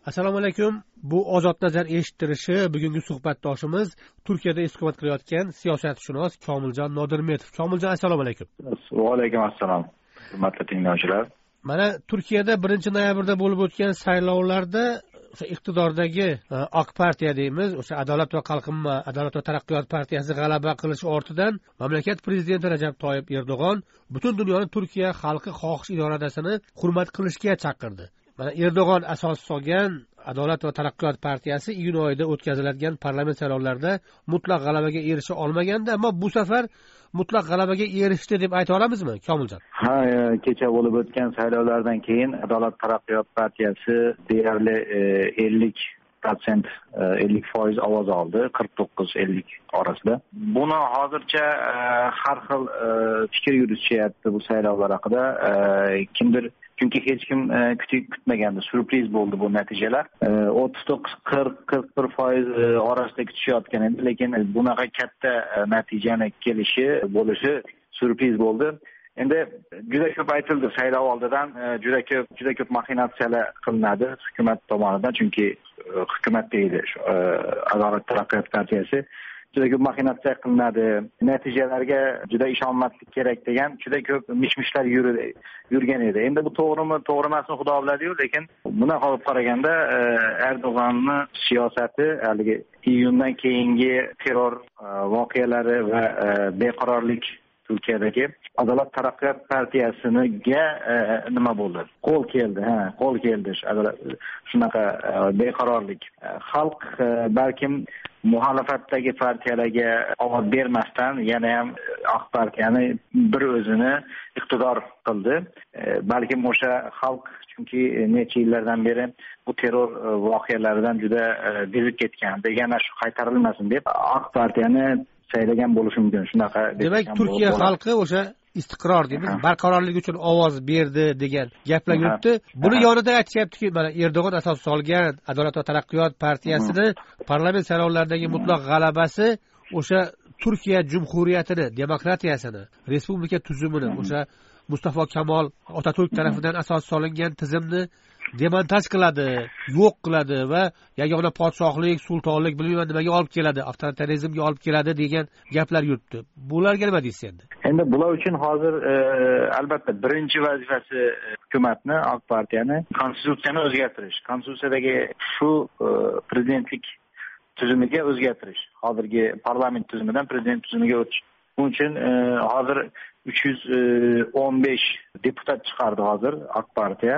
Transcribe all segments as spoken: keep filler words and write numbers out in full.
Assalomu alaykum. Bu Ozod nazar eshittirishi bugungi suhbatdoshimiz Turkiyada istiqomat qilayotgan siyosatshunos Komiljon Nodirmetov. Komiljon, assalomu alaykum. Va alaykum assalom. Hurmatli tinglovchilar. Mana Turkiyada birinchi noyabrda bo'lib o'tgan saylovlarda iqtidordagi Ak partiya deymiz, o'sha Adolat va Qalqinma, Adolat va taraqqiyot partiyasi g'alaba qilishi ortidan mamlakat prezidenti Rajab Toyyib Erdo'g'on butun dunyoni Turkiya xalqi xohish irodasini hurmat qilishga chaqirdi. Mana Erdo'g'on asos solgan Adolat va taraqqiyot partiyasi iyun oyida o'tkaziladigan parlament saylovlarida mutlaq g'alabaga erisha olmagandi, ammo bu safar mutlaq g'alabaga erishdi deb ayta olamizmi, Komiljon? Ha, kecha bo'lib o'tgan saylovlardan keyin Adolat taraqqiyot partiyasi deyarli ellik protsent ellik foiz ovoz oldi, qirq to'qqiz ellik orasida. Buni hozircha har xil fikr yuritishyapti bu saylovlar haqida. Kimdir Chunki hech kim kutmagandi, surpriz bo'ldi bu natijalar. o'ttiz to'qqiz qirq qirq bir foiz orasida kutishayotgan edi, lekin bunaqa katta natijani kelishi, bo'lishi surpriz bo'ldi. Endi juda ko'p aytildi saylov oldidan, juda ko'p juda ko'p maxinatsiyalar qilinadi hukumat tomonidan, chunki hukumat deydi Adolat taraqqiyot partiyasi. Juda ko'p maxinatsiya qilinadi, natijalarga juda ishonmaslik kerak degan juda ko'p mishmishlar yurgan edi. Endi bu to'g'rimi, to'g'ri emasmi Xudo biladi-yu, lekin bunaqa olib qaraganda Erdo'g'onni siyosati haligi iyundan keyingi terror voqealari va beqarorlik Turkiyadagi Adolat taraqqiyot partiyasiga nima bo'ldi? Qo'l keldi, ha, qo'l keldi shunaqa beqarorlik. Xalq balkim muxolifatdagi partiyalarga ovoz bermasdan yana ham Ak partiyani bir o'zini iqtidor qildi. Balkim o'sha xalq chunki necha yillardan beri bu terror voqealaridan juda bezib ketgan, yana shu qaytarilmasin deb Ak partiyani saylagan bo'lishi mumkin. Shunaqa. Demak, Turkiya xalqi o'sha istiqror deymiz, barqarorlik uchun ovoz berdi degan gaplar yuribdi. Buni yonida aytishyaptiki, mana Erdo'g'on asos solgan Adolat va taraqqiyot partiyasini parlament saylovlaridagi mutlaq g'alabasi o'sha Turkiya jumhuriyatini, demokratiyasini, respublika tuzumini, o'sha Mustafa Kemal Otaturk tarafidan asos solingan tizimni demontaj qiladi, yo'q qiladi va yagona podshohlik, sultonlik bilmayman nimaga olib keladi, avtoritarizmga olib keladi degan gaplar yuribdi. Bularga nima deysiz endi? Endi bular uchun hozir albatta birinchi vazifasi hukumatni, Ak partiyani konstitutsiyani o'zgartirish, konstitutsiyadagi shu prezidentlik tuzumiga o'zgartirish, hozirgi parlament tuzumidan prezident tuzumiga o'tish. Buning uchun hozir uch yuz o'n besh deputat chiqardi hozir Ak partiya.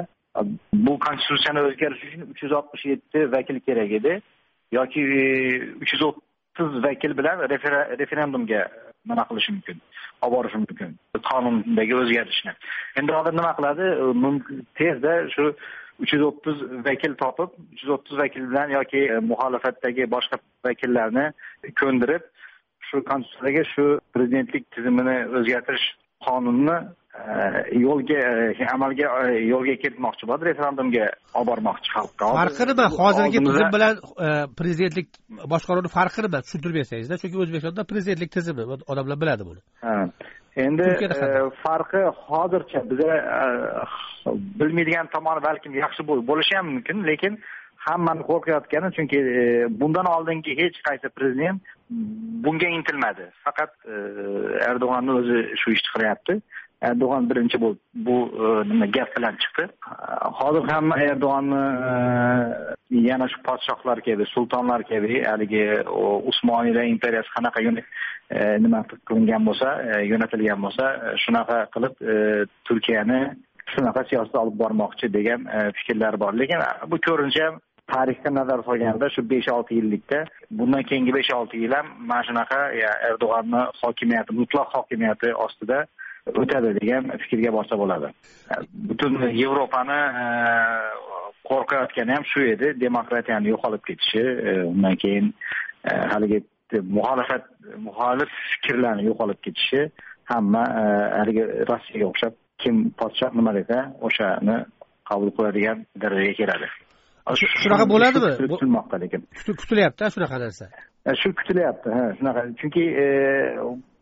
Bu konstitutsiyani o'zgartirish uchun uch yuz oltmish yetti vakil kerak edi yoki uch yuz o'ttiz vakil bilan referendumga nima qilish mumkin, olib borish mumkin qonundagi o'zgartishni. Endi hozir nima qiladi? Tezda shu uch yuz o'ttiz vakil topib, uch yuz o'ttiz vakil bilan yoki muxolifatdagi boshqa vakillarni ko'ndirib, shu konstitutsiyaga shu prezidentlik tizimini o'zgartirish qonunni yo'lga amalga yo'lga kiritmoqchi bo'ladi, referendumga olib bormoqchi xalqqa. Farqi nima? Hozirgi tizim bilan prezidentlik boshqaruvning farqi nima? Tushuntirib bersangizda, chunki O'zbekistonda prezidentlik tizimi, odamlar biladi buni. Ha. Endi farqi hozircha bizga bilmaydigan tomoni balkim yaxshi bo'lishi ham mumkin, lekin hammani qo'rqayotgani, chunki bundan oldingi hech qaysi prezident bunga intilmadi. Faqat Erdo'g'onning o'zi shu ishni qilyapti. Erdo'g'on birinchi bu bu nima gap bilan chiqdi. Hozir ham Erdo'g'onni yana shu podshohlar kabi, sultonlar kabi, haligi Usmoniylar imperiyasi qanaqa nima qilingan bo'lsa, yo'natilgan bo'lsa, shunaqa qilib Turkiyani shunaqa siyosat olib bormoqchi degan fikrlar bor. Lekin bu ko'rincha tarixga nazar solganda shu besh olti yillikda, bundan keyingi besh olti yil ham mana shunaqa Erdo'g'onni hokimiyati, mutlaq hokimiyati ostida o'tadi degan fikrga borsa bo'ladi. Butun Yevropani qo'rqayotgani ham shu edi, demokratiyani yo'qolib ketishi, undan keyin haligi muxolifat muxolif fikrlarni yo'qolib ketishi, hamma haligi Rossiyaga o'xshab kim podshoh nima desa o'shani qabul qiladigan darajaga keladi. Shunaqa bo'ladimi? Kutilmoqda lekin. Kutilyapti shunaqa narsa. Shu kutilyapti, ha, shunaqa. Chunki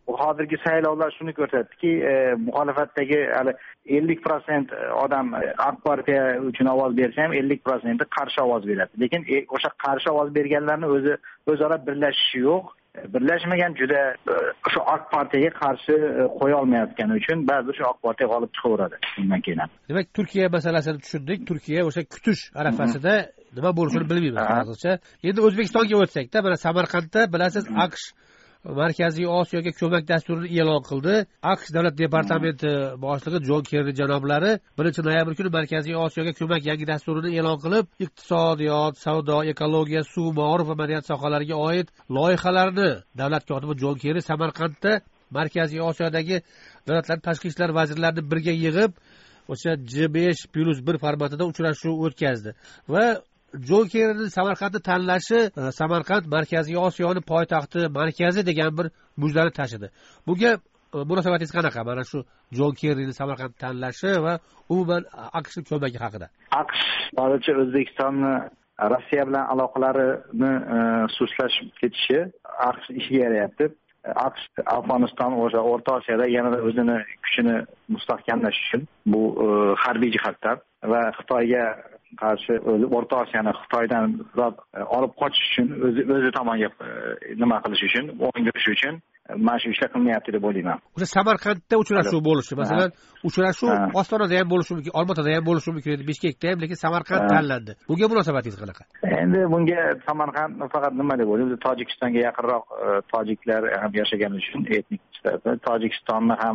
hozirgi saylovlar shuni ko'rsatdiki, muxolifatdagi hali ellik prosent odam AK partiya uchun ovoz bersa ham ellik prosenti qarshi ovoz beradi. Lekin o'sha qarshi ovoz berganlarni o'zi o'zaro birlashishi yo'q. Birlashmagan juda shu AK partiyaga qarshi qo'ya olmayotgani uchun ba'zi shu AK partiya g'olib chiqaveradi bundan keyin. Demak, Turkiya masalasini tushundik. Turkiya o'sha kutish arafasida nima bo'lishini bilmaymiz hozircha. Endi O'zbekistonga o'tsak-da, mana Samarqandda bilasiz, AQSh Markaziy Osiyoga ko'mak dasturini e'lon qildi. AQSh davlat departamenti boshlig'i Jon Kerri janoblari birinchi noyabr kuni Markaziy Osiyoga ko'mak yangi dasturini e'lon qilib, iqtisodiyot, savdo, ekologiya, suv, ma'rif va madaniyat sohalariga oid loyihalarni davlat kotibi Jon Kerri Samarqandda Markaziy Osiyodagi davlatlar tashqi ishlar vazirlarini birga yig'ib, o'sha J besh plus bir formatida uchrashuv o'tkazdi va Jon Kerrining Samarqandni tanlashi Samarqand Markaziy Osiyoning poytaxti markazi degan bir mujlarni tashidi. Bunga munosabatingiz qanaqa? Mana shu Jon Kerrining Samarqandni tanlashi va umuman AQShning ko'magi haqida. AQSh hozircha O'zbekistonni Rossiya bilan aloqalarini sustlashib ketishi AQSh ishiga yarayapti. AQSh Afg'oniston o'sha O'rta Osiyoda yanada o'zini kuchini mustahkamlash uchun bu harbiy jihatdan va Xitoyga qarshi o'zi O'rta Osiyoni Xitoydan olib qochish uchun o'zi o'zi tomonga nima qilish uchun, o'ngirish uchun mana shu ishlar qilmayapti deb o'ylayman. O'sha Samarqandda uchrashuv bo'lishi, masalan, uchrashuv Ostonada ham bo'lishi mumkin, Olmaotada ham bo'lishi mumkin edi, Bishkekda ham, lekin Samarqand tanlandi. Bunga munosabatingiz qanaqa? Endi bunga Samarqand faqat nima deb o'ylayman, Tojikistonga yaqinroq tojiklar ham yashagani uchun etnik jihatdan Tojikistonni ham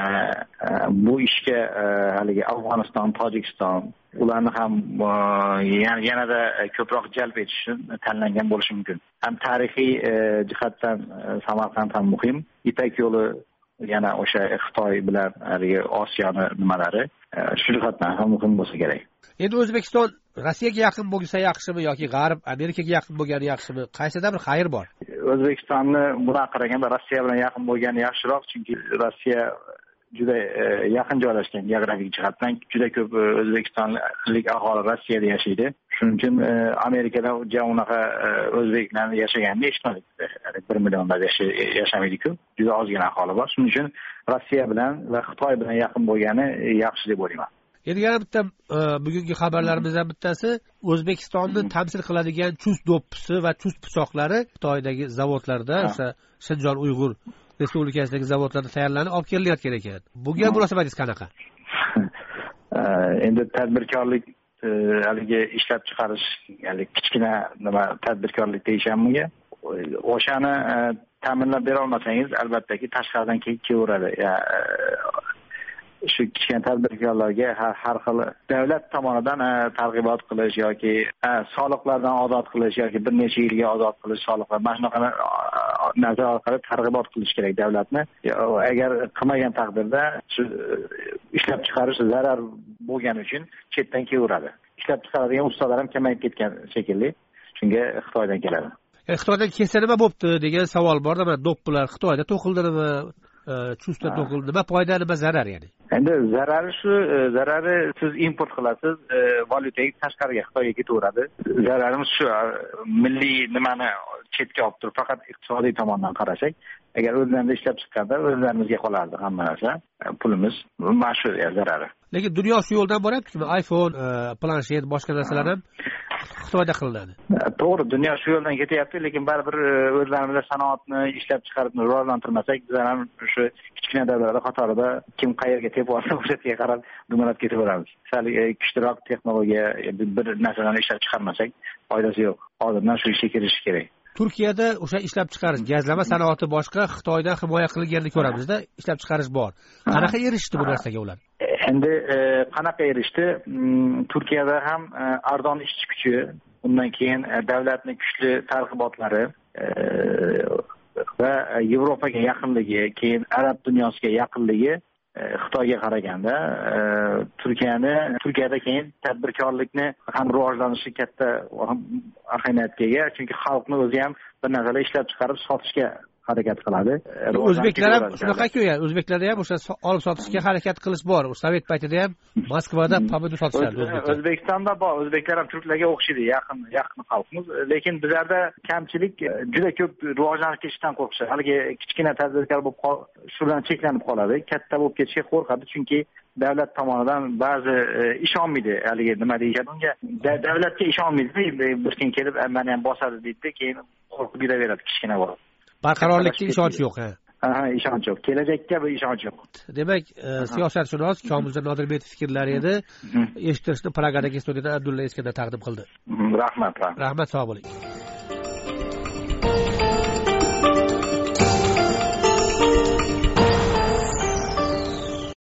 bu ishga haligi Afg'oniston, Tojikiston ularni ham yanada ko'proq jalb etish uchun tanlangan bo'lishi mumkin. Ham tarixiy jihatdan Samarqand ham muhim. Ipak yo'li yana o'sha Xitoy bilan haligi Osiyoni nimalari shu jihatdan ham muhim bo'lsa kerak. Endi O'zbekiston Rossiyaga yaqin bo'lsa yaxshimi yoki G'arb Amerikaga yaqin bo'lgani yaxshimi? Qaysida bir xayr bor? O'zbekistonni bundan qaraganda Rossiya bilan yaqin bo'lgani yaxshiroq, chunki Rossiya juda yaqin joylashgan geografik jihatdan, juda ko'p o'zbekistonlik aholi Rossiyada yashaydi. Shuning uchun Amerikada unaqa o'zbeklarni yashaganini eshitmadik. bir millionlab yashamaydi-ku. Juda ozgina aholi bor. Shuning uchun Rossiya bilan va Xitoy bilan yaqin bo'lgani yaxshi deb o'ylayman. Endi yana bitta bugungi xabarlarimizdan bittasi O'zbekistonni tamsil qiladigan chust do'ppisi va chust pichoqlari Xitoydagi zavodlarda, o'sha Shinjon Uyg'ur Respublikasidagi zavodlarda tayyorlanib olib kelilayotgan ekan. Bunga munosabatingiz qanaqa? Endi tadbirkorlik haligi ishlab chiqarish, ya'ni kichkina nima tadbirkorlik deyisham bunga. O'shani ta'minlab bera olmasangiz, albattaki tashqaridan kelaveradi. Shu kichkina tadbirkorlarga har xil davlat tomonidan targ'ibot qilish yoki soliqlardan ozod qilish yoki bir necha yilga ozod qilish soliqlar, mana shunaqa narsa orqali targ'ibot qilish kerak davlatni. Agar qilmagan taqdirda shu ishlab chiqarish zarar bo'lgani uchun chetdan kelaveradi. Ishlab chiqaradigan ustalar ham kamayib ketgan shekilli. Shunga Xitoydan keladi. Xitoydan kelsa nima bo'pti degan savol bor-da, mana do'ppilar Xitoyda to'qildimi? Chustda to'qildi. Nima foyda, nima zarar yani? Endi zarari shu, zarari siz import qilasiz, valyutangiz tashqariga Xitoyga ketaveradi. Zararimiz shu, milliy nimani chetga olib turib, faqat iqtisodiy tomondan qarasak, agar o'zlarimizda ishlab chiqqanda o'zlarimizga qolardi hamma narsa, pulimiz, mana shu zarari. Lekin dunyo shu yo'ldan boryapti-ku, iPhone, planshet, boshqa narsalar ham Xitoyda qilinadi. To'g'ri, dunyo shu yo'ldan ketyapti, lekin baribir o'zlarimizda sanoatni ishlab chiqaribni rivojlantirmasak, biz ham shu kichkina davlatlar qatorida kim qayerga tepib olsa, o'sha yerga qarab dumalab ketaveramiz. Sal kuchliroq texnologiya bir narsalarni ishlab chiqarmasak, foydasi yo'q. Hozirdan shu ishga kirishish kerak. Turkiyada o'sha ishlab chiqarish, gazlama sanoati boshqa, Xitoydan himoya qilinganini ko'ramizda, ishlab chiqarish bor. Qanaqa erishdi bu narsaga ular? Endi qanaqa erishdi? Turkiyada ham arzon ishchi kuchi, undan keyin davlatning kuchli targ'ibotlari va Yevropaga yaqinligi, keyin arab dunyosiga yaqinligi Xitoyga qaraganda Turkiyani Turkiyada keyin tadbirkorlikni ham rivojlanishi katta ahamiyatga ega, chunki xalqni o'zi ham bir narsalar ishlab chiqarib sotishga harakat qiladi. O'zbeklar ham shunaqa-ku, yani o'zbeklarda ham o'sha olib sotishga harakat qilish bor. Sovet paytida ham Moskvada pomidor sotishardi o'zbeklar. O'zbekistonda bor, o'zbeklar ham turklarga o'xshaydi, yaqin yaqin xalqmiz, lekin bizlarda kamchilik juda ko'p rivojlanib ketishdan qo'rqishadi. Haligi kichkina tadbirkor bo'lib shu bilan cheklanib qoladi, katta bo'lib ketishga qo'rqadi, chunki davlat tomonidan ba'zi ishonmaydi, haligi nima deyishadi unga, davlatga ishonmaydi, bir kun kelib meni ham bosadi deydi, keyin qo'rqib yuraveradi kichkina bola. Barqarorlikka ishonch yo'q, ha. Ha, ishonch yo'q. Kelajakka bir ishonch yo'q. Demak, siyosatshunos Komiljon Nodirbekov fikrlari edi. Eshittirishni Pragadagi studiyada Abdulla Eskandar taqdim qildi. Rahmat, rahmat. Rahmat, sog' bo'ling.